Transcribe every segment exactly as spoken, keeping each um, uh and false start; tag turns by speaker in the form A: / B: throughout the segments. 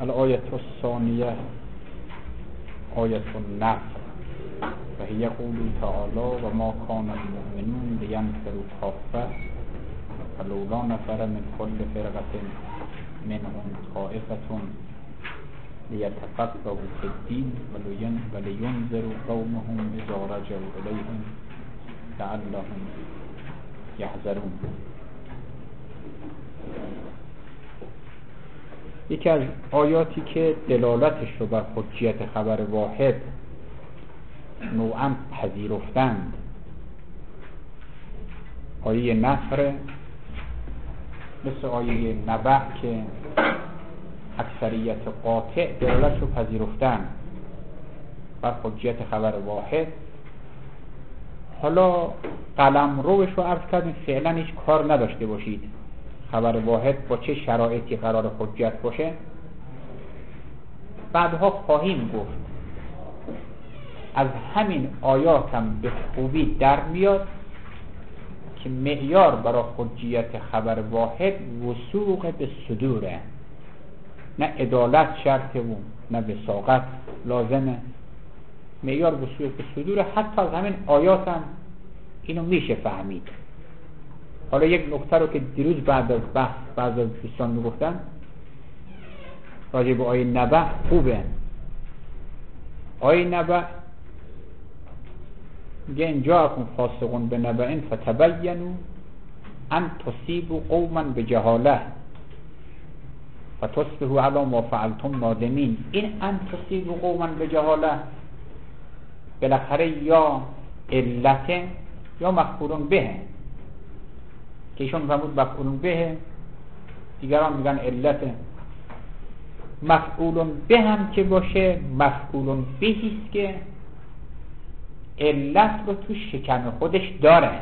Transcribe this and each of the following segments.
A: الآية الثانية آية النصر وهي قوله تعالى وما كان المؤمنون لينفروا كافة فلولا نفر من كل فرقة منهم طائفة ليتفقهوا في الدين ولينذروا قومهم إذا رجعوا إليهم لعلهم يحذرون. یکی از آیاتی که دلالتش رو بر حجیت خبر واحد نوعاً پذیرفتند آیه نصر، مثل آیه نبع که اکثریت قاطع دلالتش رو پذیرفتند بر حجیت خبر واحد. حالا قلم روش رو عرض کردیم، فعلا هیچ کار نداشته باشید خبر واحد با چه شرایطی قرار حجت باشه. بعدها خواهیم گفت از همین آیات هم به خوبی در میاد که معیار برای حجیت خبر واحد وثوق به صدوره، نه عدالت شرطه و نه وثاقت لازمه. معیار وثوق به صدوره. حتی از همین آیات هم اینو میشه فهمید. حالا یک نکته رو که دیروز بعد از بحث بعضی از دوستان میگفتن راجع به آیه نبع خوبه. آیه نبع میگه ان جاءکم فاسق بنبأ فتبینوا ان تصیبوا قوما بجهاله فتصبحوا علی ما فعلتم نادمین. این ان تصیبوا قوما بجهاله بالاخره یا علت یا مفعول به، که ایشون فرمود مفعول به، دیگران میگن علت. مفعول به هم که باشه مفعول بهیست که علت رو تو شکم خودش داره.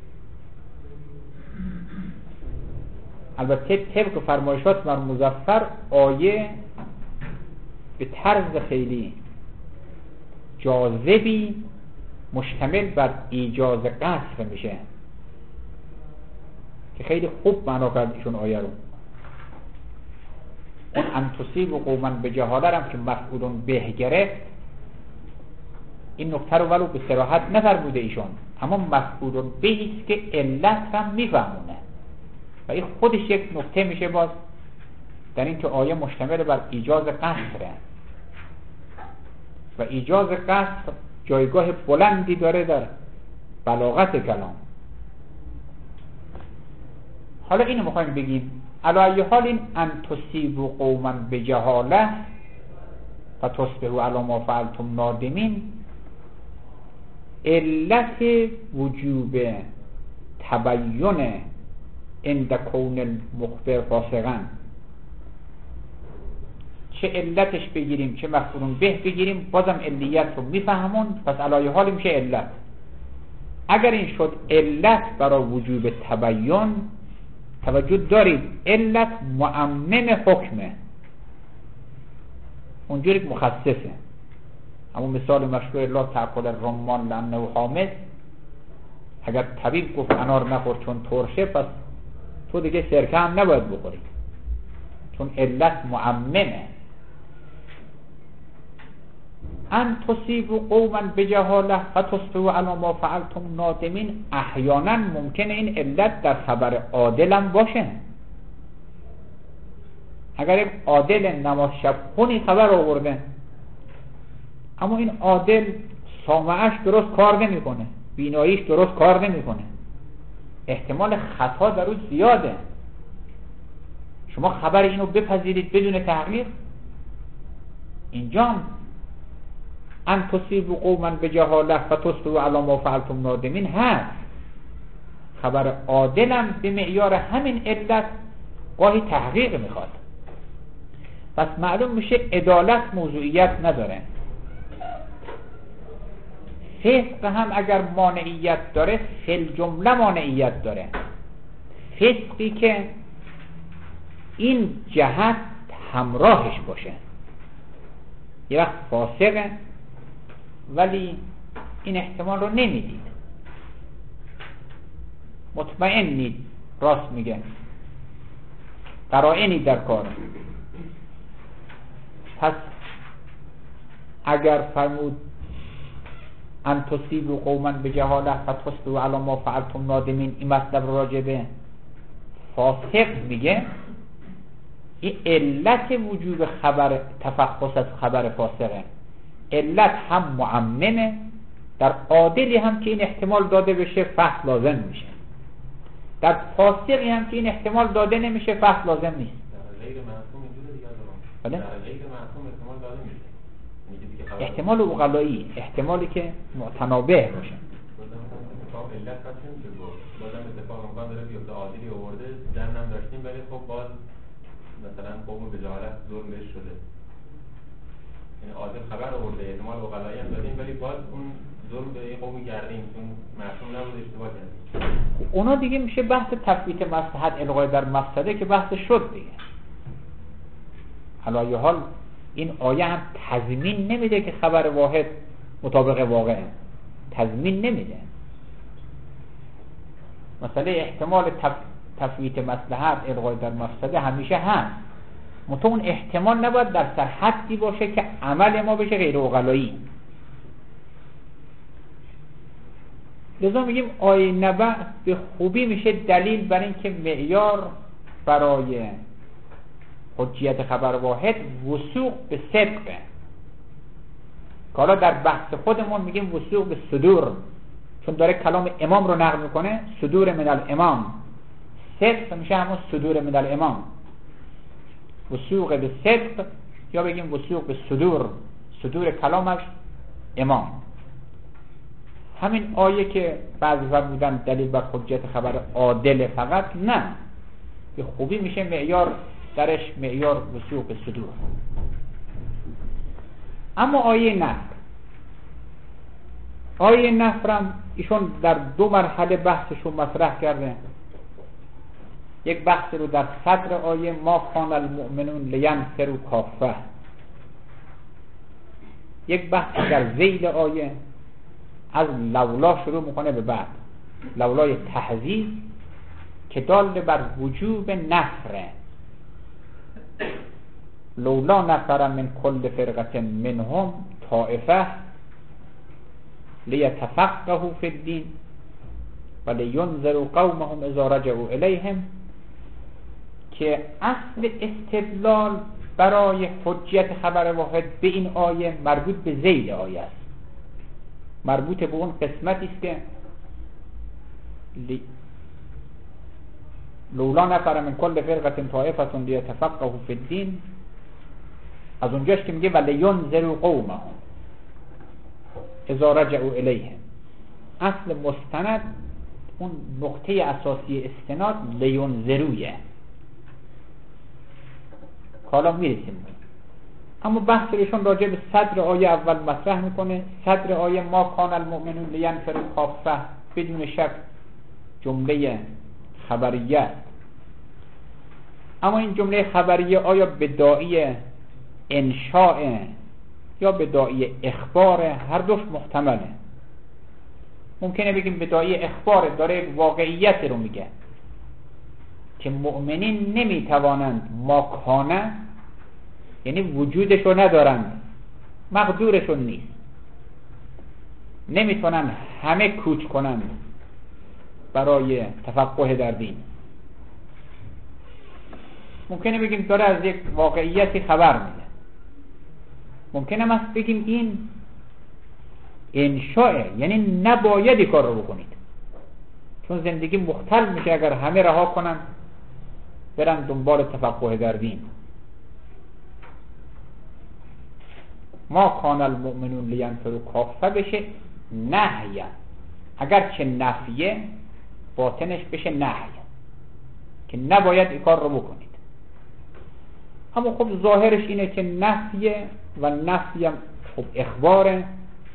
A: البته طبق فرمایشات مرحوم مظفر آیه به طرز خیلی جاذبی مشتمل بر ایجاز قصر میشه که خیلی خوب معنا کرد ایشون آیه رو. اون انتصیب و قوماً به جهاله هم که مفعول به گرفت، این نکته رو ولو به صراحت نفرموده ایشون، اما مفعول بهیست که علت هم میفهمونه و این خودش یک نکته میشه باز در این که آیه مشتمل بر ایجاز قصره و ایجاز قصر جایگاه بلندی داره در بلاغت کلام. حالا اینو میخوایم بگیم علی ای حال این ان تصیبوا قوما بجهاله فتصبحوا علی ما فعلتم نادمین، علت وجوب تبین عند کون المخبر فاسقا، چه علتش بگیریم چه مفعول به بگیریم بازم علیت رو میفهمون، پس علی ای حال میشه علت. اگر این شد علت برای وجوب تبین، توجه دارید علت معمم حکمه، اونجوری که مخصصه. اما مثال مشهور لا تأکل الرمان لأنه حامض، اگر طبیب گفت انار نخور چون ترشه، پس تو دیگه سرکه هم نباید بخوری، چون علت معممه. ان تصیبوا قوما بجهاله فتصبحوا علی ما فعلتم نادمین، احیانا ممکنه این علت در خبر عادل هم باشه. اگر یک عادل نماز شب خونی خبر آورده اما این عادل سامعش درست کار نمیکنه، بیناییش درست کار نمیکنه، احتمال خطا در اون زیاده، شما خبر اینو بپذیرید بدون تحقیق؟ اینجا ان تصیبوا قوما بجهاله فتصبحوا علی ما فعلتم نادمین هست. خبر عادلم به معیار همین علت گاهی تحقیق میخواد، پس معلوم میشه عدالت موضوعیت نداره. فسق هم اگر مانعیت داره فی جمله مانعیت داره. فسقی که این جهت همراهش باشه، یه وقت فاسقه ولی این احتمال رو نمیدید، مطمئنید راست میگه، قرائنی در کار، پس اگر فرمود ان تصیبوا قوما بجهاله فتصبحوا علی ما فعلتم نادمین، این مطلب راجع به فاسق میگه، این علت وجوب خبر تفخص از خبر فاسقه. علت هم معممه، در عادلی هم که این احتمال داده بشه فحص لازم میشه، در فاسقی هم که این احتمال داده نمیشه فحص لازم نیست.
B: در غیر معصوم اینجوری دیگه
A: بله؟
B: در غیر معصوم احتمال داده میشه،
A: احتمال عقلایی، احتمالی که متنابه باشه.
B: علت پس نمیشه گفت، بازم اتفاق امکان داره بیفته، عادلی آورده جمع هم داشتیم ولی خب باز مثلا قوم به جهالت ظلم بهش شده، یعنی عادل خبر آورده احتمال عقلایی هم دادیم ولی باز اون ظلم به این قومی کردیم چون معصوم نبود اشتباه کردیم.
A: اونا دیگه میشه بحث تثبیت مصلحت الغای در مفسده که بحث شد دیگه. حالا یه حال این آیه هم تضمین نمیده که خبر واحد مطابق واقعه، تضمین نمیده. مثلا احتمال تف... تفویت مصلحت الغای در مفسده همیشه هست، منتها اون احتمال نباید در سر حدی باشه که عمل ما بشه غیر عقلایی. لذا میگیم آیه نبع به خوبی میشه دلیل بر این که معیار برای حجیت خبر واحد وثوق به صدقه. که حالا در بحث خودمون میگیم وثوق به صدور، چون داره کلام امام رو نقل میکنه، صدور من الامام، صدق میشه همون صدور من الامام، وثوق به صدق یا بگیم وثوق به صدور، صدور کلام از امام. همین آیه که بعضی فرمودن دلیل بر حجیت خبر عادل فقط، نه، به خوبی میشه معیار درش معیار وثوق به صدور. اما آیه نفر، آیه نفرم ایشون در دو مرحله بحثشون مطرح کرده. یک بحث رو در صدر آیه ما کان المؤمنون لینفروا کافه، یک بحث در ذیل آیه از لولا شروع میکنه به بعد، لولای تحذیر که دال بر وجوب نفره. لولا نفر من کل فرقه منهم طائفه لیتفقهوا فی الدین و لینذروا قومهم اذا رجعوا الیهم، که اصل استدلال برای حجیت خبر واحد به این آیه مربوط به ذیل آیه است، مربوط به اون قسمتی است که لولا نفر من کل فرقه طائفه لیتفقهوا فی الدین، از اونجاش که میگه ولینذروا قومهم اذا رجعوا الیهم، اصل مستند اون نقطه اساسی استناد لینذرویه، حالا میرسیم. اما بحث ایشون راجع به صدر آیه اول مطرح میکنه. صدر آیه ما کان المؤمنون لینفروا کافه بدون شک جمله خبریه است، اما این جمله خبریه آیا به داعی انشاء یا به داعی اخبار؟ هر دوش محتمله. ممکنه بگیم به داعی اخبار، داره یک واقعیت رو میگه که مؤمنین نمیتوانند ما کانه، یعنی وجودش رو ندارند، مقدورشون نیست، نمیتونن همه کوچ کنند برای تفقه در دین. ممکنه بگیم داره از یک واقعیتی خبر میده. ممکنه ما بگیم این انشاء، یعنی نباید این کار رو بکنید، چون زندگی مختل میشه اگر همه رها کنن برن دنبال تفقه در دین. ما کان المؤمنون لینفروا کافه بشه نهیه، اگر چه نفیه باطنش بشه نهیه که نباید این کار رو بکنید. اما خب ظاهرش اینه که نفیه و نفیم خب اخباره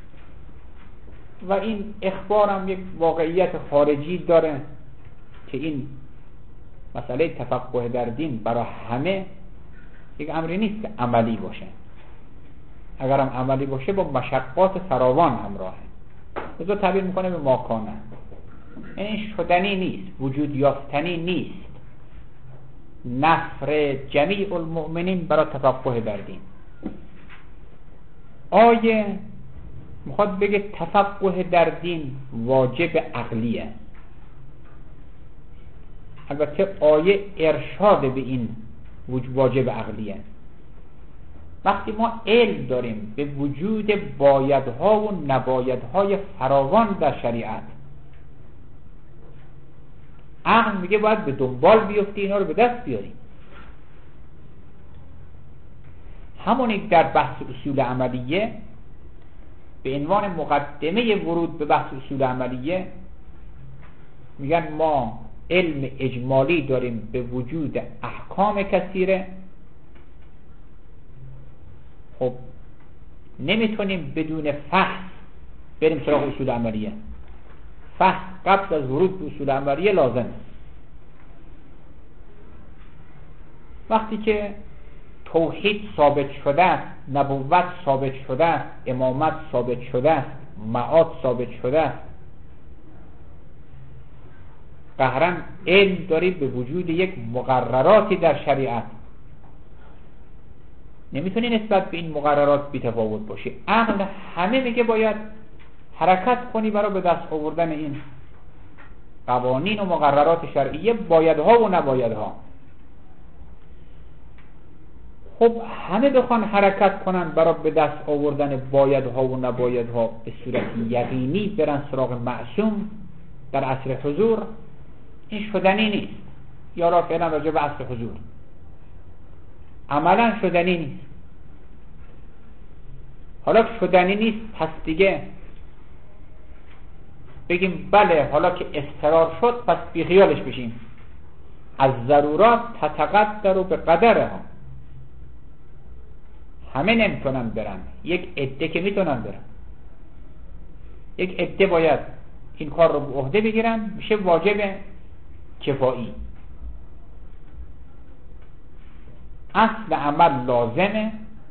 A: و این اخبار هم یک واقعیت خارجی داره که این مسئله تفقه در دین برای همه یک امری نیست که عملی باشه. اگر هم عملی باشه با مشقات فراوان همراهه. لذا تعبیر میکنه به ماکانه، یعنی شدنی نیست، وجود یافتنی نیست نفر جمیع المؤمنین برای تفقه در دین. آیه میخواد بگه تفقه در دین واجب عقلیه. البته آیه ارشاد به این واجب عقلیه. وقتی ما علم داریم به وجود بایدها و نبایدهای فراوان در شریعت، عقل میگه باید به دنبال بیفتی اینا رو به دست بیاریم. همونی در بحث اصول عملیه به عنوان مقدمه ورود به بحث اصول عملیه میگن ما علم اجمالی داریم به وجود احکام کثیره. خب نمیتونیم بدون فحص بریم سراغ اصول عملیه. فحص قبل از ورود به اصول عملیه لازمه. وقتی که توحید ثابت شده است، نبوت ثابت شده است، امامت ثابت شده است، معاد ثابت شده است، قهرا علم داریم به وجود یک مقرراتی در شریعت. نمیتونی نسبت به این مقررات بی‌تفاوت باشی. عقل همه میگه باید حرکت کنی برای به دست آوردن این قوانین و مقررات شرعیه، بایدها و نبایدها. خب همه بخوان حرکت کنن برای به دست آوردن بایدها و نبایدها به صورت یقینی برن سراغ معصوم در عصر حضور، این شدنی نیست. یا را فعلا راجع به عصر حضور عملا شدنی نیست. حالا که شدنی نیست پس دیگه بگیم بله حالا که اضطرار شد پس بیخیالش بشیم. از ضرورات تتقدر به قدرها. همه نمیتونن برن، یک عده که میتونن برن. یک عده باید این کار رو به عهده بگیرن، میشه واجب کفایی. اصل عمل لازمه،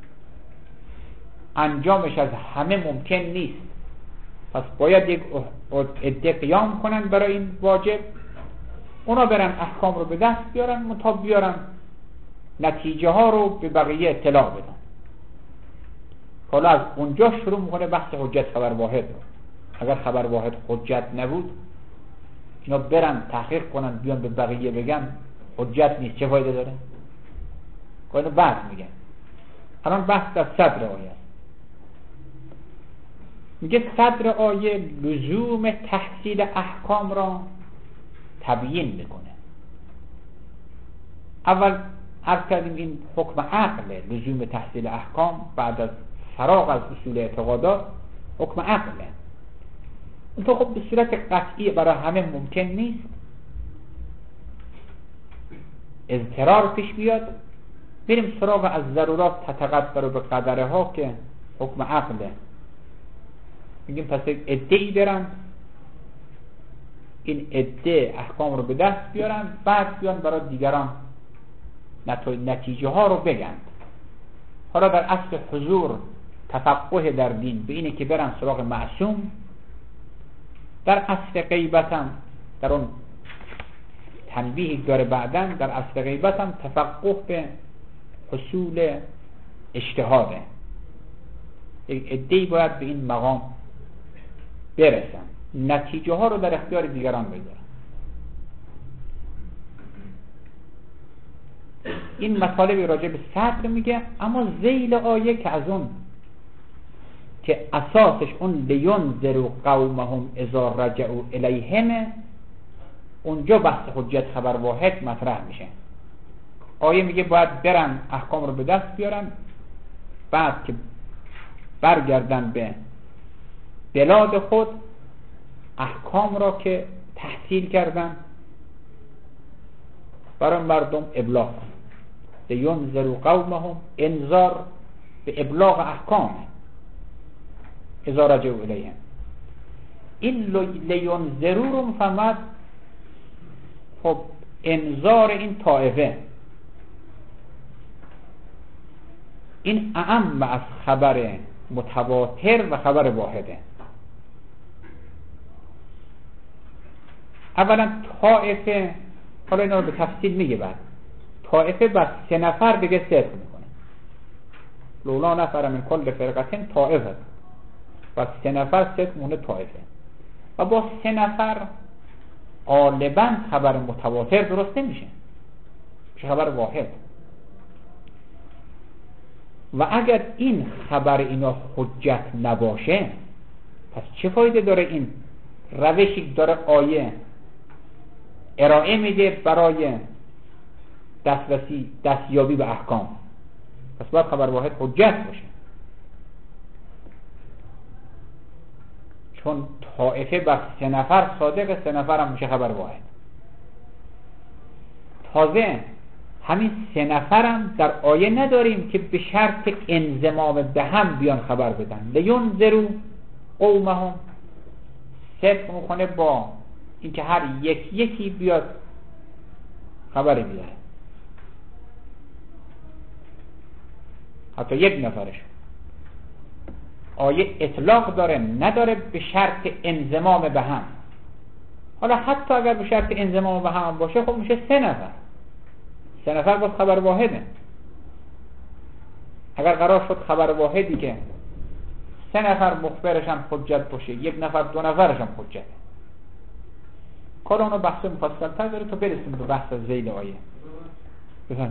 A: انجامش از همه ممکن نیست، پس باید یک عده قیام کنن برای این واجب. اونا برن احکام رو به دست بیارن، متا بیارن نتیجه ها رو به بقیه اطلاع بدن. حالا از اونجا شروع میکنه بحث حجت خبر واحد رو. اگر خبر واحد حجت نبود، اینا برن تحقیق کنن بیان به بقیه بگن حجت نیست، چه فایده داره؟ اینو بعد میگن. الان بحث در صدر آیه است. میگه صدر آیه لزوم تحصیل احکام را تبیین میکنه. اول عرض کردیم این حکم عقله، لزوم تحصیل احکام بعد از فراغ از اصول اعتقادات حکم عقله. اون تو خب به صورت قطعی برای همه ممکن نیست، اضطرار پیش بیاد، بریم سراغ از ضرورات تتقدر به قدره ها که حکم عقله. میگیم پس یک عده‌ای برن این عده احکام رو به دست بیارن، بعد بیان برای دیگران نتیجه ها رو بگن. حالا در اصل حضور تفقه در دین به اینه که برن سراغ معصوم. در اصل غیبت هم در اون تنبیه داره بعدن، در اصل غیبت هم تفقه به حصول اجتهاده. یک عده‌ای باید به این مقام برسن، نتیجه ها رو در اختیار دیگران بگذارن. این مطالبی راجع به صدر میگه. اما ذیل آیه که از اون که اساسش اون لینذروا قومهم اذا رجعوا الیهم، اونجا بحث حجت خبر واحد مطرح میشه. آیه میگه باید برن احکام رو به دست بیارن، بعد که برگردن به بلاد خود احکام را که تحصیل کردن برای مردم ابلاغ کنن. لینذروا قومهم، انذار به ابلاغ احکام اذا رجعوا الیهم. این لینذروا رو مفهمد خب انذار این طائفه، این اعم از خبر متواتر و خبر واحده. اولا طائفه، حالا اینا رو به تفصیل میگه بعد، طائفه بس سه نفر دیگه صدق میکنه. لولا نفر من کل فرقتین طائفه و سه نفر ست مونه طائفه و با سه نفر غالبا خبر متواتر درست نمیشه، میشه خبر واحد. و اگر این خبر اینا حجت نباشه پس چه فایده داره این روشی داره آیه ارائه میده برای دسترسی دستیابی به احکام؟ پس باید خبر واحد حجت باشه، چون طائفه بر سه نفر صادق، سه نفر هم میشه خبر واحد. تازه همین سه نفرم در آیه نداریم که به شرط انضمام به هم بیان خبر بدن. لینذروا قومهم صدق میکنه با اینکه هر یک یکی بیاد خبر بیاره، حتی یک نفرش. آیه اطلاق داره، نداره به شرط انضمام به هم. حالا حتی اگر به شرط انضمام به هم باشه خب میشه سه نفر. سه نفر باز خبر واحده. اگر قرار شد خبر واحدی که سه نفر مخبرش هم حجت باشه، یک نفر دو نفرش هم حجت، کار اونو بحث مفصل تر داره تا برسیم به بحث از ذیل آیه. بفهم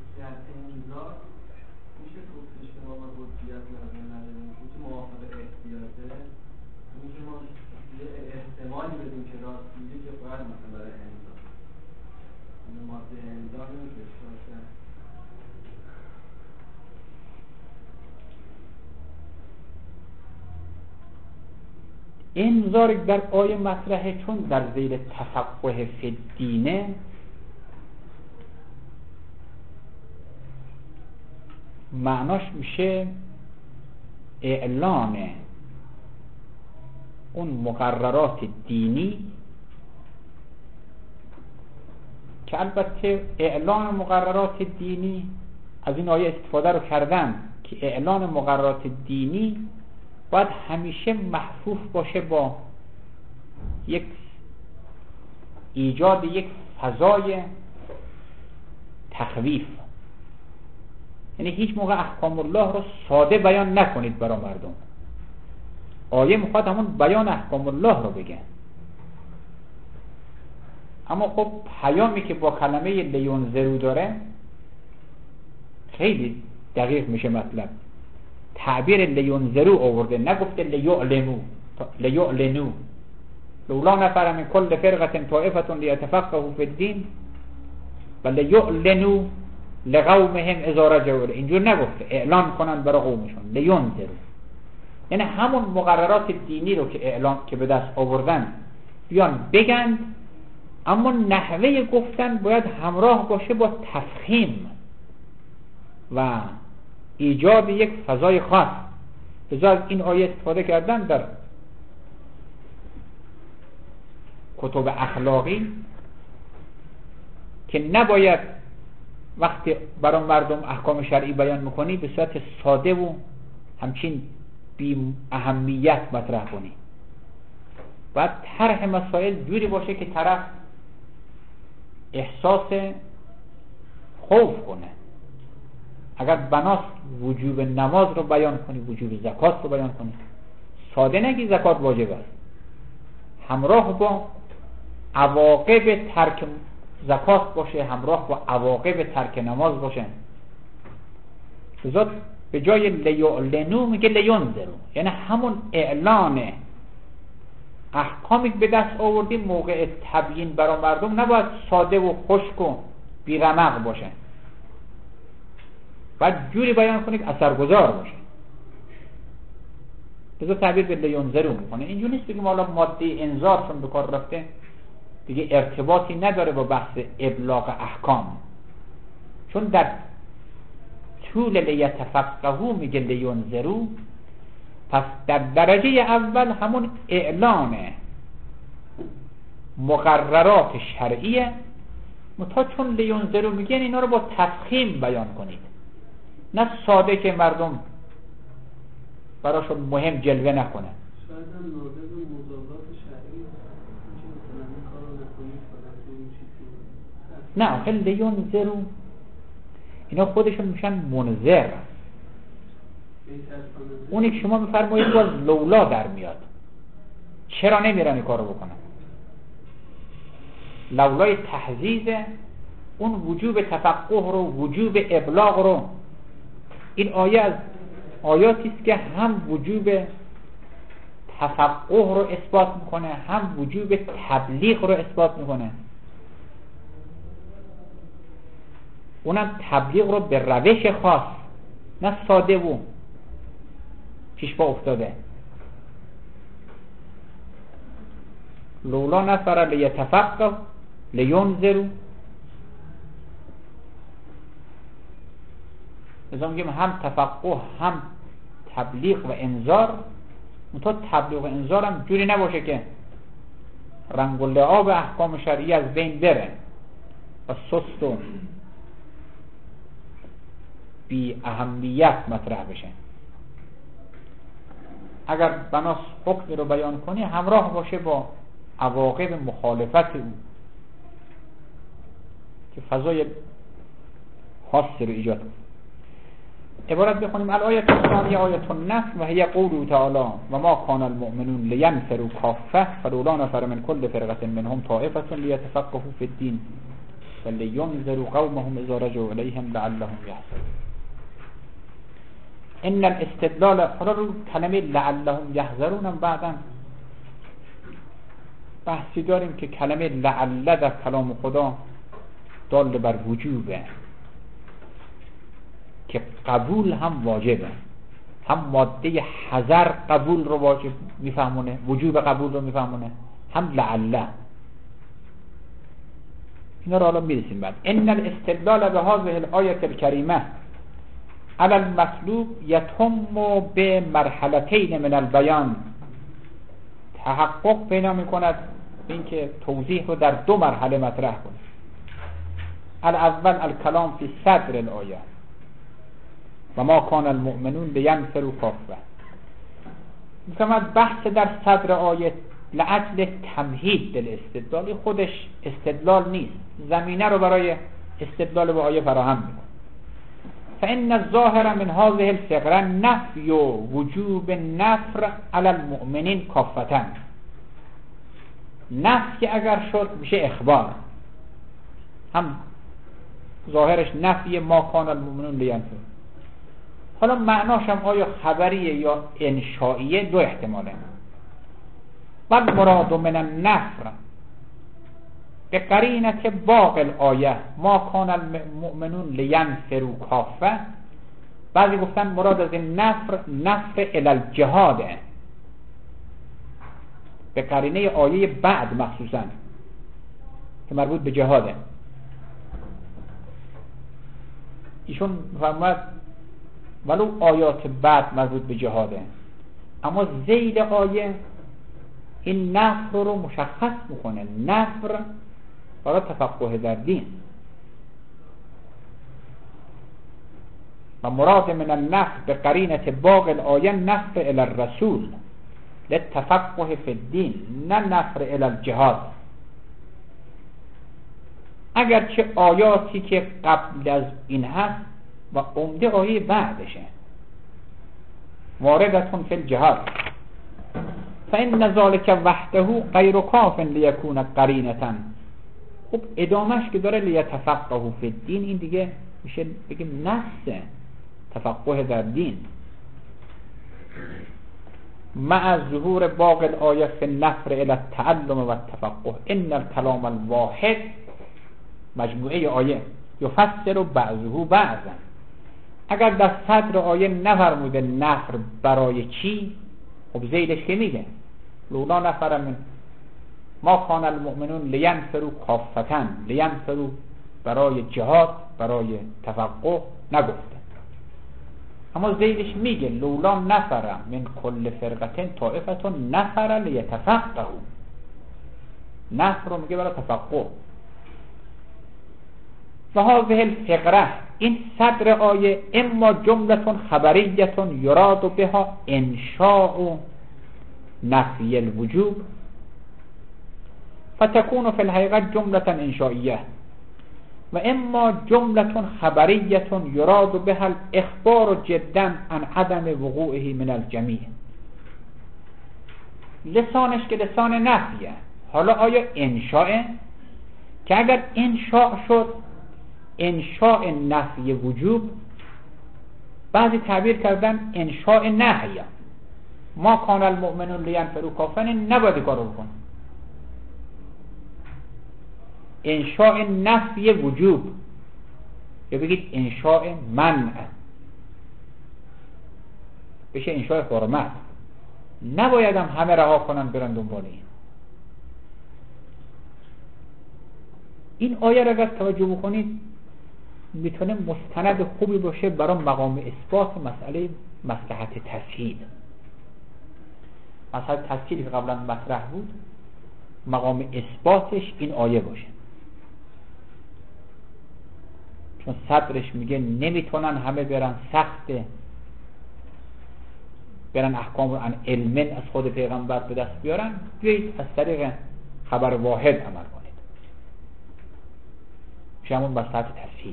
C: احتمالی بدیم که راست میگه که باید مثلا برای انضا این ماده انضا نمیشه باشه.
A: انذار در آیه مطرحه چون در ذیل تفقه فی الدینه معناش میشه اعلان اون مقررات دینی، که البته اعلان مقررات دینی از این آیه استفاده رو کردن که اعلان مقررات دینی باید همیشه محفوف باشه با یک ایجاد یک فضای تخویف. یعنی هیچ موقع احکام الله رو ساده بیان نکنید برای مردم. آیه میخواد همون بیان احکام الله رو بگه، اما خب پیامی که با کلمه لینذروا داره خیلی دقیق میشه مطلب. تعبیر لینذروا آورده، نگفته لیعلموا لیعلنوا لولا نفر من کل فرقة طائفة لیتفقهوا فی الدین و لیعلنوا لقومهم اذا رجعوا. اینجور نگفته اعلان کنن برای قومشون، لینذروا یعنی همون مقررات دینی رو که اعلان که به دست آوردن بیان بگن، اما نحوه گفتن باید همراه باشه با تفخیم و ایجاد یک فضای خاص. لذا از این آیه استفاده کردن در کتب اخلاقی که نباید وقتی برای مردم احکام شرعی بیان میکنی به صورت ساده و همچین بی اهمیت مطرح کنی. باید طرح مسائل جوری باشه که طرف احساس خوف کنه. اگر بناست وجوب نماز رو بیان کنی، وجوب زکات رو بیان کنی، ساده نگی زکات واجب است، همراه با عواقب ترک زکات باشه، همراه با عواقب ترک نماز باشه. لذا به جای لیعلنوا میگه لینذروا، یعنی همون اعلان احکامی به دست آوردیم موقع تبیین برای مردم نباید ساده و خشک و بی‌رمق باشه، باید جوری بیان کنید اثرگذار باشه. لذا تعبیر به لینذروا میکنه. اینجوری نیست بگیم حالا ماده انذار چون به کار رفته دیگه ارتباطی نداره با بحث ابلاغ احکام، چون در طول لیتفقهوا میگه لینذروا. پس در درجه اول همون اعلان مقررات شرعیه، متا چون لینذروا میگن اینا رو با تفخیم بیان کنید، نه ساده که مردم براشون مهم جلوه نکنه.
C: شاید هم ناظر به مضادات شرعی که مثلا این کار رو نکنید
A: نه آخه لینذروا اینا خودشون میشن منذر. اونی که شما میفرمایید باز لولا در میاد. چرا نمیرن این کارو بکنن؟ لولای تحزیز اون وجوب تفقه رو، وجوب ابلاغ رو. این آیه از آیاتی است که هم وجوب تفقه رو اثبات میکنه، هم وجوب تبلیغ رو اثبات میکنه. اونم تبلیغ رو به روش خاص، نه ساده و پیش پا افتاده. لولا نفر لیتفقه لینذروا، مثلا میگیم هم تفقه هم تبلیغ و انذار. منتها تبلیغ و انذار هم جوری نباشه که رنگ و لعاب احکام شرعی از بین بره و سست و بی اهمیت مطرح بشه. اگر بناس حکمی رو بیان کنی همراه باشه با عواقب مخالفت او که فضای خاصی رو ایجاد کنه. عبارت بخونیم الآیت الثانیه آیت النصر و هی قوله تعالی و ما کان المؤمنون لینفروا کافه فلولا نفر من کل فرقة منهم طائفة لیتفقهوا فی الدین ولینذروا قومهم اذا رجعوا الیهم لعلهم یحذرون. ان الاستدلال حالا رو کلمه لعلهم یحذرون هم بعدا بحثی داریم که کلمه لعل در کلام خدا دال بر وجوبه که قبول هم واجبه، هم ماده حذر قبول رو واجب میفهمونه، وجوب قبول رو میفهمونه، هم لعله. اینا رو حالا میرسیم بعد. ان الاستدلال به هذه الآیه الکریمه على المطلوب یتم به مرحلتین من البیان، تحقق پیدا میکند اینکه توضیح رو در دو مرحله مطرح کنه. الاول الکلام فی صدر الآیه و ما کان المؤمنون لینفروا کافه. مثلا بحث در صدر آیه لعجل تمهید الاستدلال خودش استدلال نیست، زمینه رو برای استدلال به آیه فراهم میکنه. فإن الظاهر من هذه الفقره نفی وجوب نفر علی المؤمنین کافة. نفی اگر شد میشه اخبار، هم ظاهرش نفی ما کان المؤمنون لینفروا. حالا معناش هم آیا خبریه یا انشائیه؟ دو احتماله. بل مراد من النفر به قرینت باقی الآیه ما کان المؤمنون لینفروا کافه. بعضی گفتن مراد از این نفر نفر الی الجهاده، به قرینه آیه بعد مخصوصا که مربوط به جهاده. ایشون فرمود ولو آیات بعد مربوط به جهاده، اما ذیل آیه این نفر رو مشخص میکنه، نفر برای تفقه در دین. و مراد من النفر به قرینت باقی الآیه نفر الی الرسول للتفقه فی الدین، نه نفر الی الجهاد. اگرچه آیاتی که قبل از این هست و عمده آیه بعدشه واردتون فی الجهاد فإن ذلك وحده غیر کاف لیکون قرینة. خب ادامهش که داره لیتفقهوا فی الدین، این دیگه میشه بگیم نفس تفقه در دین مع ظهور باقی الآیه فی النفر الی التعلم و التفقه. ان الکلام الواحد مجموعه آیه یفسر بعضه بعضا. اگر در صدر آیه نفرموده نفر برای چی، خب زیدش که میگه لولا نفر من ما کان المؤمنون لینفروا کافة، لینفروا برای جهاد برای تفقه نگفته، اما زیدش میگه لولا نفر من کل فرقة طائفة نفر لیتفقهوا. نفر رو میگه برای تفقه. و هذه الفقره این صدر آیه اما جملتون خبریتون یراد بها انشاء نفی الوجوب فتكون في الحقیقت جملة انشائیه. و اما جملة خبریة یراد بها الاخبار جدا عن عدم وقوعه من الجمیع. لسانش که لسان نفیه. حالا آیا انشاء؟ که اگر انشاء شد انشاء نفی وجوب، بعضی تعبیر کردن انشاء نهی، ما کان المؤمنون لینفروا کافرین، نباید کارو بکن. انشاء نفی وجوب، یا بگید انشاء منع، بشه انشاء حرمت. نباید هم همه رها کنن برن دنبال این. این آیه را اگر توجه بکنید میتونه مستند خوبی باشه برای مقام اثبات مسئله مصلحت تسهیل. مسئله تسهیلی که قبلا مطرح بود، مقام اثباتش این آیه باشه، چون صدرش میگه نمیتونن همه برن سخته، برن احکام رو عن علم از خود پیغمبر به دست بیارن، بیایید از طریق خبر واحد عمل کنید، میشه همون مصلحت تسهیل.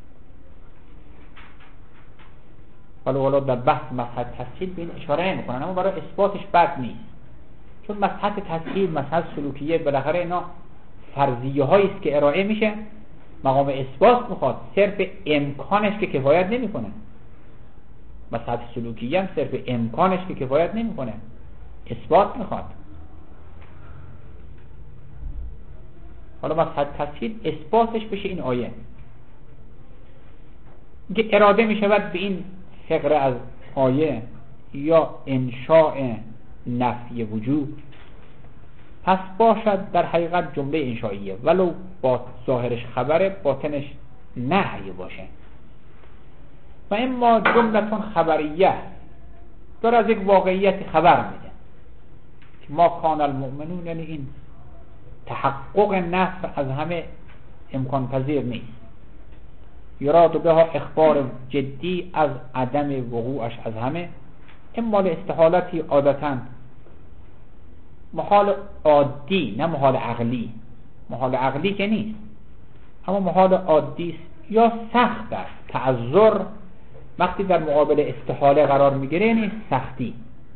A: حالا حالا در بحث مصلحت تسهیل به این اشاره نمیکنن، اما برای اثباتش بد نیست، چون مصلحت تسهیل، مصلحت سلوکیه، بالاخره اینا فرضیه هایی است که ارائه میشه، مقام اثبات میخواد. صرف امکانش که کفایت نمیکنه. مصلحت سلوکیه هم صرف امکانش که کفایت نمیکنه، اثبات میخواد. حالا مصلحت تسهیل اثباتش بشه این آیه که اراده میشود به این فقره از آیه یا انشاء نفی وجوب، پس باشد در حقیقت جمله انشائیه، ولو با ظاهرش خبره باطنش نهی باشه. و اما جملتون خبریه، داره از یک واقعیت خبر میده که ما کان المؤمنون، یعنی این تحقق نفع از همه امکان پذیر نیست. یراد بها اخبار جدی از عدم وقوعش از همه، اما لاستحالتی عادتاً، محال عادی نه محال عقلی، محال عقلی که نیست اما محال عادی است یا سخت است. تعذر وقتی در مقابل استحاله قرار میگیره یعنی سختی.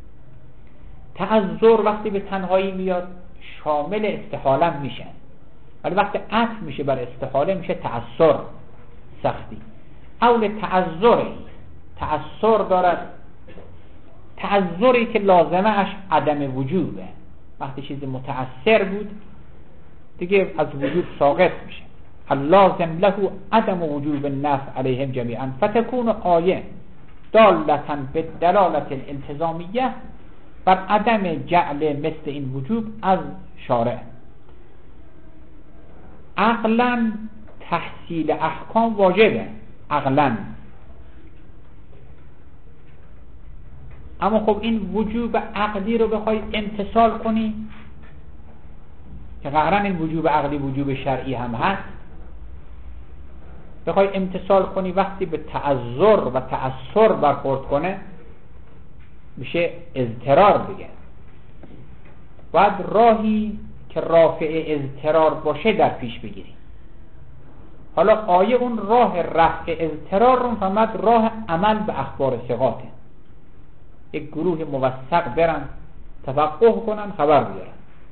A: تعذر وقتی به تنهایی میاد شامل استحاله میشه، ولی وقتی عطف میشه بر استحاله میشه تعذر، سختی. اول تعذری، تعذر دارد، تعذری که لازمه اش عدم وجوبه. وقتی چیزی متأثر بود دیگه از وجود ساقط میشه. اللازم له عدم وجوب النفع علیهم جمیعا فتكون آیه دالتا به دلالت الالتزامیه بر عدم جعل مثل این وجوب از شارع. عقلا تحصیل احکام واجبه، عقلا، اما خب این وجوب عقلی رو بخوای امتثال کنی که قطعاً این وجوب عقلی وجوب شرعی هم هست، بخوای امتثال کنی وقتی به تعذر و تأثر برخورد کنه میشه اضطرار دیگه. باید راهی که رافع اضطرار باشه در پیش بگیری. حالا آیه اون راه رفع اضطرار رو فهمد راه عمل به اخبار ثقاته. یک گروه موثق برن تفقه کنن خبر بیارن.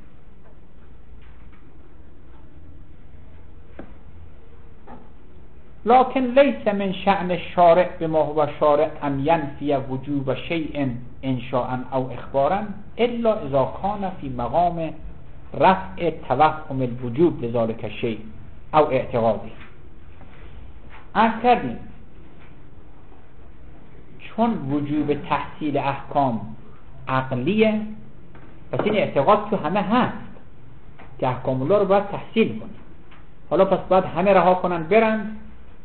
A: لكن ليس من شأن الشارع بما هو شارع أن ينفي وجوب شيء إنشاء أو إخبارا إلا إذا كان في مقام رفع توهم الوجوب لذلك الشيء أو اعتقاده. عرض کردیم چون وجوب تحصیل احکام عقلیه، پس این اعتقاد تو همه هست که احکام الله رو باید تحصیل کنیم. حالا پس باید همه رها کنن برن.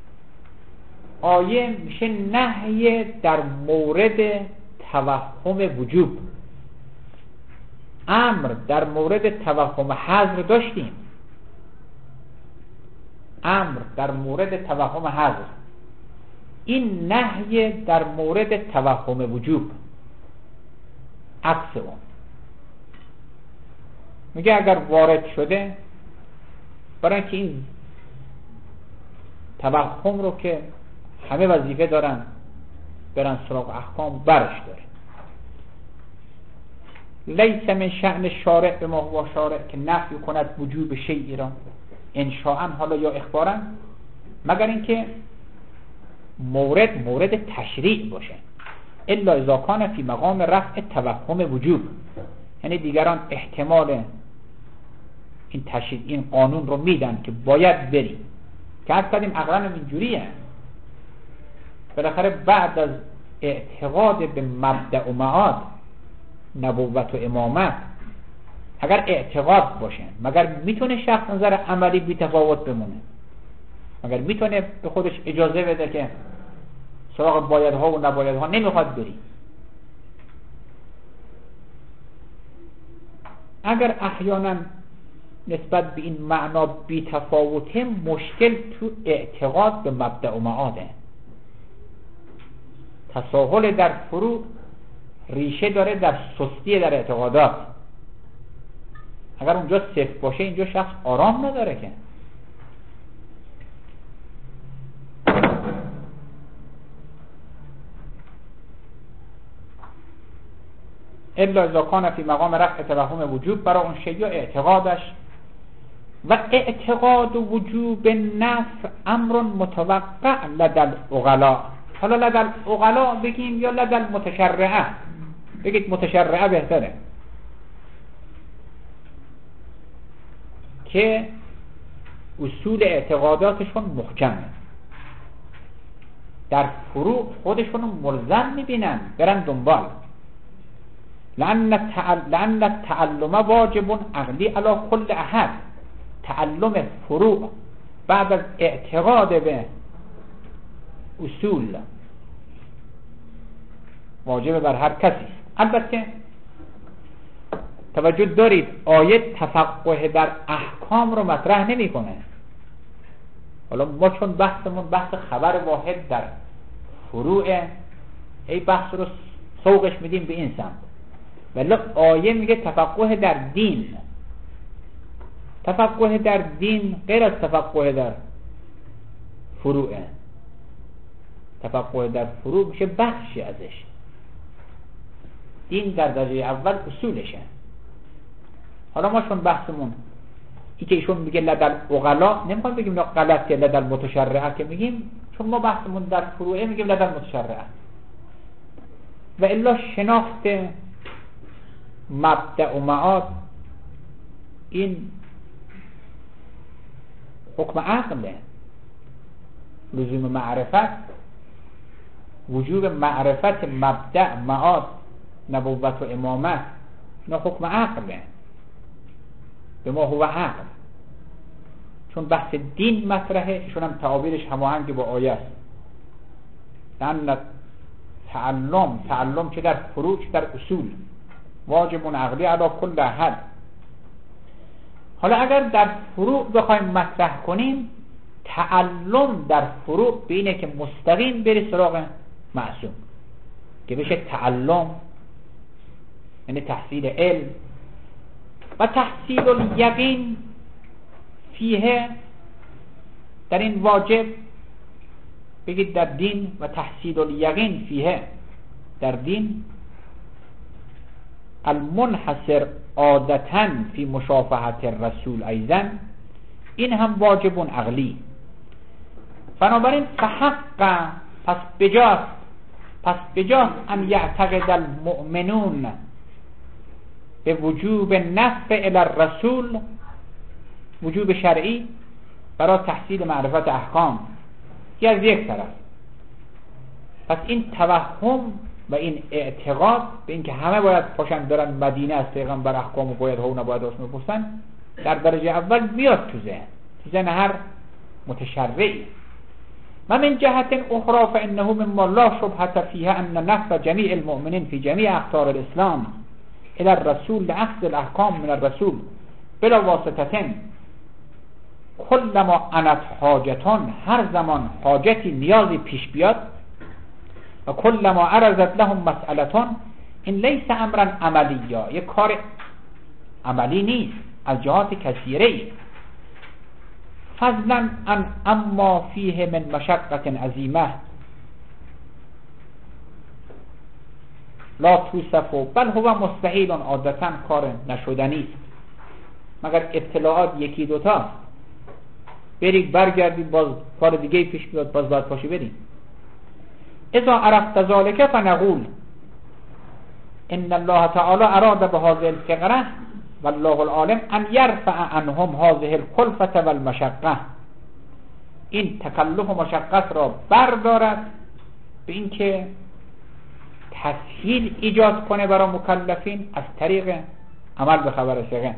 A: آیه میشه نهی در مورد توهم وجوب. امر در مورد توهم حظر داشتیم، امر در مورد توهم حظر، این نهی در مورد توهم وجوب، عکس اون. میگه اگر وارد شده، برای اینکه این توهم رو که همه وظیفه دارن برن سراغ احکام برش داره. لیس من شأن شارع به ما هو شارع، که نفی کند وجوب شیئی را انشاءً حالا یا اخباراً، مگر اینکه مورد مورد تشریع باشه. الا اذا کان فی مقام رفع توهم وجوب، یعنی دیگران احتمال این تشریع این قانون رو میدن که باید بری، که از کردیم اقران اینجوریه. بالاخره بعد از اعتقاد به مبدأ و معاد نبوت و امامت، اگر اعتقاد باشه، مگر میتونه شخص نظر عملی بی تفاوت بمونه؟ مگر میتونه به خودش اجازه بده که سراغ بایدها و نبایدها نمیخواد بری؟ اگر احیانا نسبت به این معنا بی تفاوته، مشکل تو اعتقاد به مبدأ و معاده. تساهل در فروع ریشه داره در سستی در اعتقادات. اگر اونجا صفر باشه، اینجا شخص آرام نداره که. الا اذا کان فی مقام رفع توهم وجوب، برای اون شیء اعتقادش. و اعتقاد وجوب نفع امر متوقع لدى العقلاء. حالا لدى العقلاء بگیم یا لدى المتشرعه؟ بگید متشرعه بهتره، که اصول اعتقاداتشون محکمه، در فروع خودشون ملزم میبینن برن دنبال. لأن التعلم واجب عقلی علی كل احد. تعلم فروع بعد از اعتقاد به اصول واجب بر هر کسی. البته توجه دارید آیه تفقه در احکام رو مطرح نمی کنه. حالا ما چون بحثمون بحث خبر واحد در فروع، ای بحث رو سوقش میدیم به این سمت، ولی آیه میگه تفقه در دین. تفقه در دین غیر از تفقه در فروعه. تفقه در فروع میشه بخشی ازش. دین در درجه اول اصولشه. حالا ما چون بحثمون ای که ایشون میگه لدل عقلا، نمیخوام بگیم نه غلطه لدل متشرعه، که میگیم چون ما بحثمون در فروعه میگیم لدل متشرعه. و الا شناخت مبدأ و معاد این حکم عقله، لزوم معرفت، وجوب معرفت مبدأ معاد نبوت و امامت، اینا حکم عقله، به ما هو عقل. چون بحث دین مطرحه، ایشون هم تعابیرش هماهنگ با آیه است. لأن تعلم تعلم چه در فروع چه در اصول واجب عقلی علی كل احد. حالا اگر در فروع بخوایم مطرح کنیم، تعلم در فروع به اینه که مستقیم بری سراغ معصوم، که بشه تعلم، یعنی تحصیل علم. و تحصیل الیقین فیه، در این واجب بگید در دین، و تحصیل الیقین فیه در دین، المنحصر عادتاً فی مشافهت الرسول ایضا، این هم واجب عقلی. بنابراین فحق، پس بجاست پس بجاست ان یعتقد المؤمنون به وجوب نفع الی الرسول، وجوب شرعی برای تحصیل معرفت احکام، که از یک طرف. پس این توهم و این اعتقاد به این که همه باید پاشن برن مدینه از پیغمبر احکام و باید ها و نباید هاشون بپرسن، در درجه اول بیاد تو ذهن تو ذهن هر متشرعی. و من جهت اخرى فانه مما لا شبهة فیه ان نفع جمیع المؤمنین فی جمیع اقطار الاسلام الى الرسول لاخذ الاحکام من الرسول بلا واسطتين، کلما انت حاجتان، هر زمان حاجتی نیازی پیش بیاد، و کلما عرضت لهم مسئلتان، این لیس امرا عملیا، یک کار عملی نیست، از جهات کثیره ای. فضلا عن اما فیه من مشقت عظیمه لا توصفو بل هو مستحیل، عادتا کار نشدنی است مگر اطلاعات یکی دوتا برید برگردید باز کار دیگه پیش بیاد باز باید پاشی برید. اذا عرفت ذلك فنقول ان الله تعالی اراد بهذه الفقره والله العالم ان يرفع عنهم هذه الكلفه والمشقه، این تکلف و مشقت را بردارد به اینکه تسهیل ایجاد کنه برای مکلفین از طریق عمل به خبر ثقه.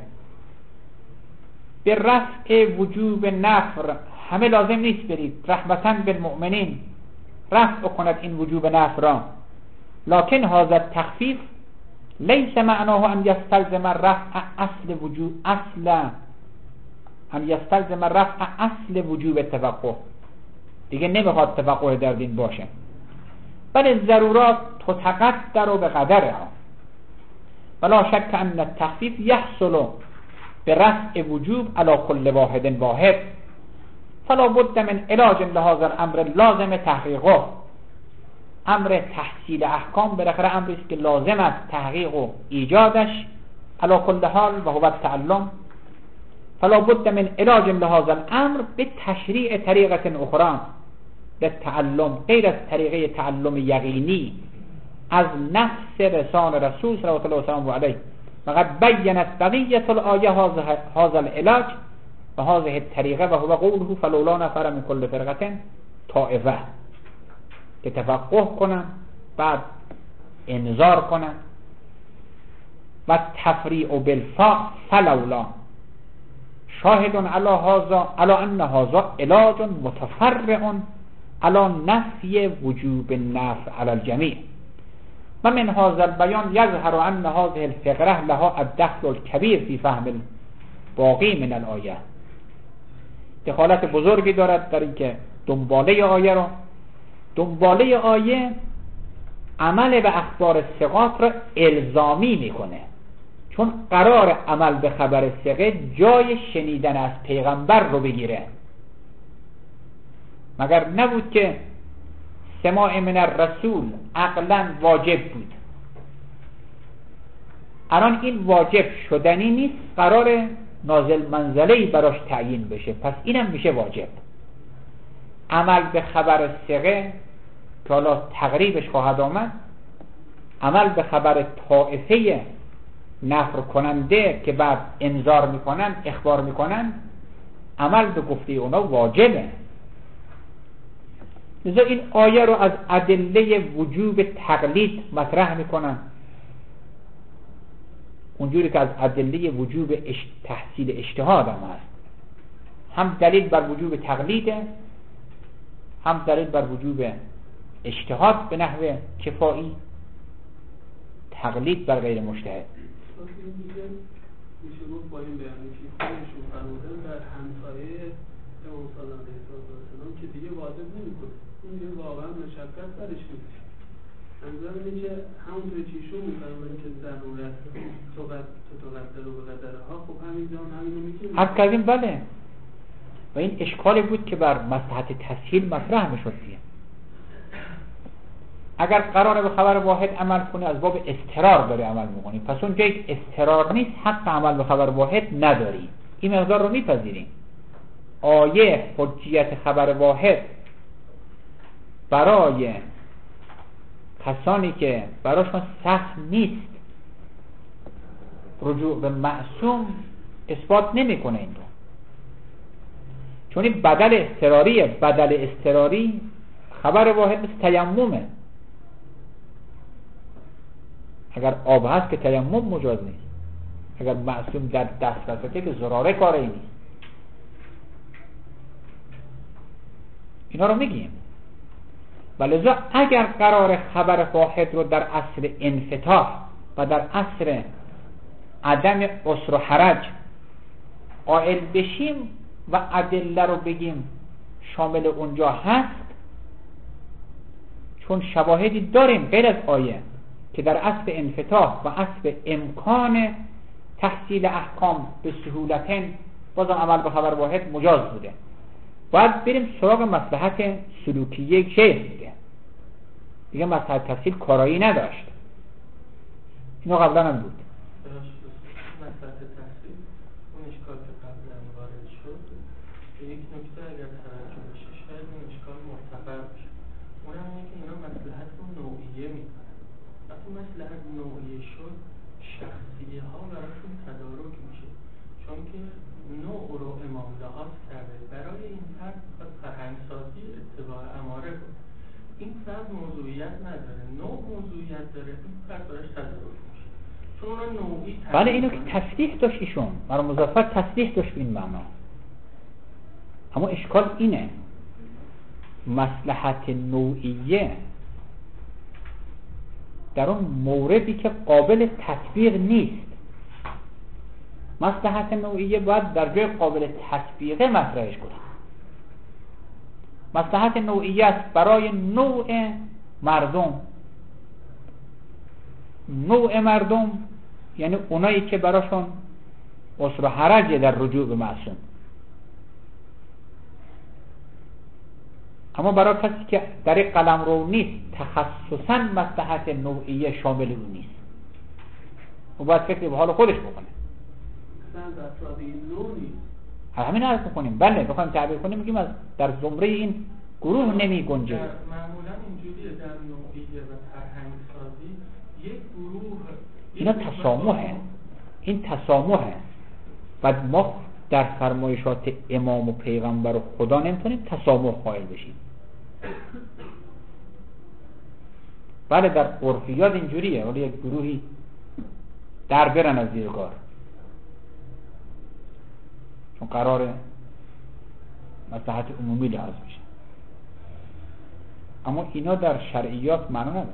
A: به رفع وجوب نفر همه لازم نیست برید رحمتاً بالمؤمنین رفع کند این وجوب نفر را، لکن هذا التخفیف لیس معناه ان یستلزم رفع اصل وجوب اصلا ان یستلزم رفع اصل وجوب تفقه، دیگه نمیخواد تفقه در دین باشه، بل ضرورات تتقدر به قدرها ولا شک ان التخفیف یحصل برفع وجوب على كل واحد واحد فلا بد من علاج لهذا الامر لازم تحقیقه. امر تحصیل احکام بالاخره امری است که لازم است تحقیق و ایجادش على كل حال و هو التعلم، فلا بد من علاج لهذا الامر بتشریع طریقه اخرى للتعلم غیر از طریقه تعلم یقینی از نفس رسان رسول صلی الله علیه و آله. فقد بینت بقیت الآیه هذا العلاج و هذه الطریقه و هو قوله فلولا نفر من كل فرقه طائفه، که تفقه کنن بعد انذار کنن و تفریع بالفاء فلولا شاهد علی هذا علی ان هذا علاج متفرع علی نفی وجوب النفع علی الجمیع و من هذا البیان یظهر ان هذه الفقره لها الدخل الكبیر فی فهم الباقی من الآیه. دخالت بزرگی دارد در اینکه دنباله آیه رو دنباله آیه عمل به اخبار ثقات را الزامی میکنه، چون قرار عمل به خبر ثقه جای شنیدن از پیغمبر رو بگیره. مگر نبود که سماع من الرسول عقلا واجب بود، الان این واجب شدنی نیست، قرار نازل منزله‌ای براش تعیین بشه، پس اینم میشه واجب. عمل به خبر ثقه که حالا تقریبش خواهد آمد، عمل به خبر طائفه نفر کننده که بعد انذار میکنن اخبار میکنن، عمل به گفته اونا واجبه. لذا این آیه رو از ادله وجوب تقلید مطرح میکنن، اونجوری که از ادله وجوب تحصیل اجتهاد هم هست. هم دلیل بر وجوب تقلیده، هم دلیل بر وجوب اجتهاد به نحو کفایی، تقلید بر غیر مجتهد.
D: میشه گفت با این بیانی که خودشون فرمودن در همسایه امام صادق علیه السلام که دیگه واجب نمیکنه، اون دیگه واقعا مشقت برش نیست. منظورم اینه که همونطور که ایشون میفرمایند که ضرورت تو تقدر و قدرها، خب همین جا همینو میگیم.
A: حد کردیم بله. و این اشکالی بود که بر مصلحت تسهیل مطرح میشد دیگه. اگر قراره به خبر واحد عمل کنی از باب اضطرار داری عمل میکنی، پس اون جایی اضطرار نیست حق عمل به خبر واحد نداری. این مقدار رو میپذیریم. آیه حجیت خبر واحد برای کسانی که براشون سخت نیست رجوع به معصوم اثبات نمیکنه این رو، چون این بدل اضطراریه. بدل اضطراری خبر واحد مثل تیممه. اگر آب هست که تیمم مجاز نیست، اگر معصوم در دست رسته که ضراره کاری نیست. اینا رو میگیم. ولذا اگر قرار خبر واحد رو در عصر انفتاح و در عصر عدم عسر و حرج قائل بشیم و ادله رو بگیم شامل اونجا هست، چون شواهدی داریم غیر از آیه که در عصر انفتاح و عصر امکان تحصیل احکام به سهولتن بازم عمل به خبر واحد مجاز بوده. باید بریم سراغ مصلحت سلوکیه شیخ دیگه دیگه مصلحت تفصیل کارایی نداشت. اینو قبلا هم بود.
E: مصلحت تفصیل اون اشکال که قبلا وارد شد به یک نکته اگر توجه بشه شاید این اشکال مرتفع بشه. اونم اینه که اینا مصلحت رو نوعیه میکنن. وقتی مصلحت نوعیه شد شخصیه ها براشون تدارک میشه، چون که نوع رو امام لحاظ کرده برای این فرد میخواد فرهنگسازی اتباع اماره بود. این فرد موضوعیت نداره، نوع موضوعیت داره، این فرد براش تدارک میشه چون اونا نوعی.
A: بله اینو که تصریح داشت ایشون، مرحوم مظفر تصریح داشت این معنا. اما اشکال اینه مصلحت نوعیه در اون موردی که قابل تطبیق نیست. مصلحت نوعیه باید در جای قابل تطبیق مطرحش کنیم. مصلحت نوعیه است برای نوع مردم. نوع مردم یعنی اونایی که براشون عسر و حرج در رجوع به معصوم. اما برای کسی که در این قلمرو نیست تخصصاً مصلحت نوعیه شامل اون نیست، او باید فکر به حال خودش بکنه.
D: مثلا در افراد این نوع نیست.
A: همین عرض می‌کنیم. بله بخوایم تعبیر کنیم میگیم از در زمره این گروه نمی گنجه.
E: معمولا اینجوریه در نوعیه و فرهنگ سازی یک گروه
A: اینا تسامحه، این تسامحه. بعد ما در فرمایشات امام و پیغمبر و خدا نمیتونیم تسامح قائل بشیم. بله در عرفیات اینجوریه، ولی یک گروهی در برن از زیر کار چون قراره مصلحت عمومی لحاظ میشه. اما اینا در شرعیات معنا نداره.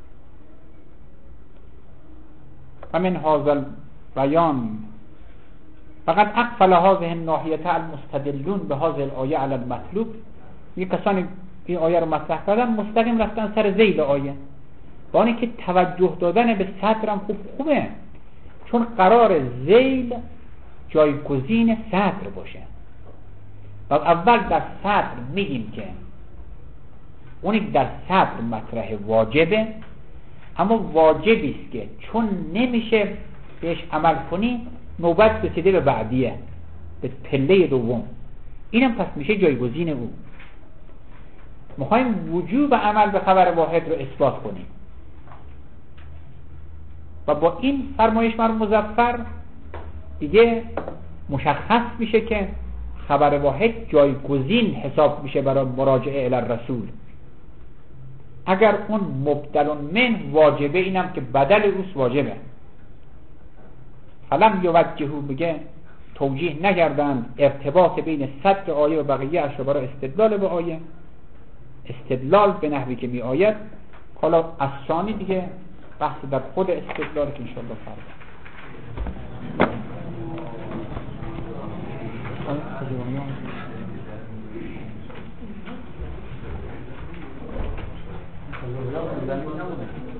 A: همین هذا بیان فقط اقفل هذه الناحیه المستدلون به هذه الآیه علی المطلوب. یک کسانی این آیه رو مطرح کردن مستقیم رفتن سر ذیل آیه، با اینکه توجه دادن به سطر هم خوب خوبه، چون قرار ذیل جایگزین سطر باشه. و اول در سطر میگیم که اونی در سطر مطرح واجبه، اما واجبی است که چون نمیشه بهش عمل کنی نوبت رسیده به بعدیه، به پله دوم، اینم پس میشه جایگزین او. میخوایم وجوب عمل به خبر واحد رو اثبات کنیم و با این فرمایش مرحوم مظفر دیگه مشخص میشه که خبر واحد جایگزین حساب میشه برای مراجعه الی الرسول. اگر اون مبدل من واجبه، اینم که بدل اوست واجبه. فلم یوجهو میگه توجیه نکردند ارتباط بین صدر آیه و بقیه اش برای استدلال به آیه، استدلال به نحوی که می آید. حالا از ثانی دیگه بحث در خود استدلال که انشاءالله فردا
C: Gracias.